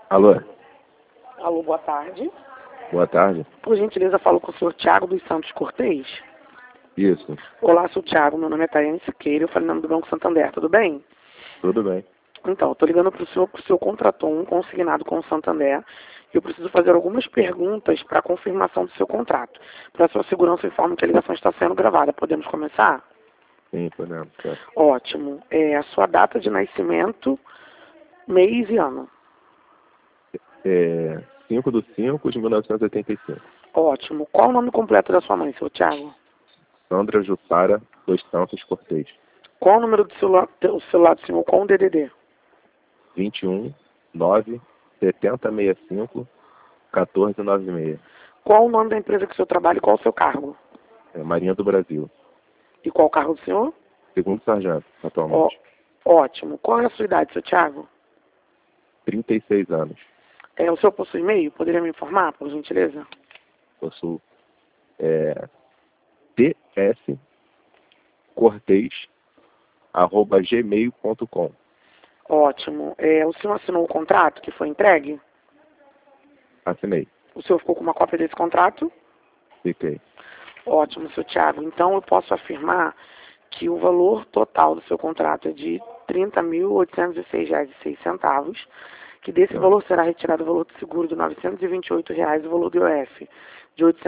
Alô, Alô, boa tarde. boa tarde. Por gentileza, falo com o senhor Tiago dos Santos Cortês. Isso, Olá, sou o Tiago, meu nome é Taiane Siqueira, eu falo em nome do Banco Santander, tudo bem? tudo bem. Então, estou ligando para o senhor, porque o senhor contratou um consignado com o Santander e eu preciso fazer algumas perguntas para a confirmação do seu contrato. Para sua segurança, informe que a ligação está sendo gravada. Podemos começar? Sim, podemos. Certo. Ótimo. A sua data de nascimento, mês e ano. 5/5 de 1985. Ótimo. Qual o nome completo da sua mãe, senhor Tiago? Sandra Jussara dos Santos Cortês. Qual o número do celular do senhor com o DDD? 21 9 7065 1496. Qual o nome da empresa que o senhor trabalha e qual o seu cargo? Marinha do Brasil. E qual o cargo do senhor? Segundo sargento, Ó, atualmente. ótimo. Qual é a sua idade, seu Tiago? 36 anos. O senhor possui e-mail? Poderia me informar, por gentileza? Possuo tscortez@gmail.com. Ótimo. O senhor assinou o contrato que foi entregue? Assinei. O senhor ficou com uma cópia desse contrato? Fiquei. Ótimo, seu Tiago. Então eu posso afirmar que o valor total do seu contrato é de R$ 30.806,06, que desse valor será retirado o valor do seguro de R$ 928,00, o valor do IOF de R$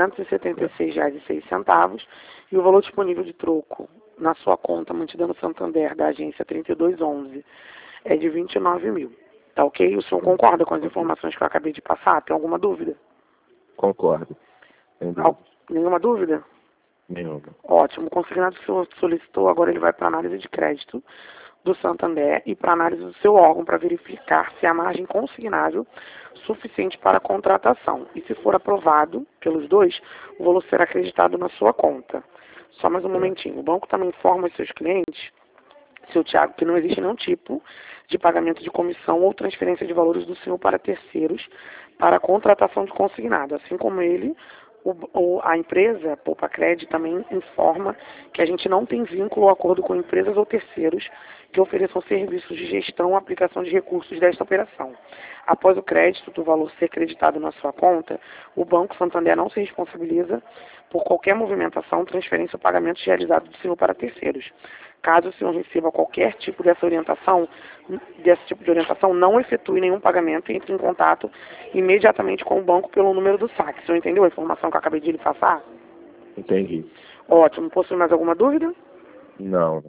876,06 e o valor disponível de troco na sua conta mantida no Santander da agência 3211 é de 29 mil. Tá ok? O senhor concorda com as informações que eu acabei de passar? Tem alguma dúvida? Concordo. Sem dúvida. Nenhuma dúvida? Nenhuma. Ótimo. O consignado que o senhor solicitou, agora ele vai para análise de crédito do Santander e para análise do seu órgão para verificar se há margem consignável suficiente para a contratação. E se for aprovado pelos dois, o valor será acreditado na sua conta. Só mais um momentinho. O banco também informa os seus clientes, seu Tiago, que não existe nenhum tipo de pagamento de comissão ou transferência de valores do senhor para terceiros para a contratação de consignado. Assim como ele, a empresa, Poupa Cred, também informa que a gente não tem vínculo ou acordo com empresas ou terceiros que ofereçam serviços de gestão ou aplicação de recursos desta operação. Após o crédito do valor ser creditado na sua conta, o Banco Santander não se responsabiliza por qualquer movimentação, transferência ou pagamento realizado do senhor para terceiros. Caso o senhor receba qualquer tipo desse tipo de orientação, não efetue nenhum pagamento e entre em contato imediatamente com o banco pelo número do saque. O senhor entendeu a informação que eu acabei de lhe passar? Entendi. Ótimo. Possui mais alguma dúvida? Não.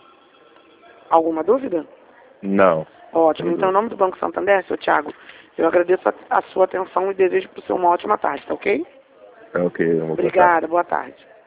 Alguma dúvida? Não. Ótimo. Então, em nome do Banco Santander, seu Tiago, eu agradeço a sua atenção e desejo para o senhor uma ótima tarde, tá ok? É ok. Obrigada. Boa tarde.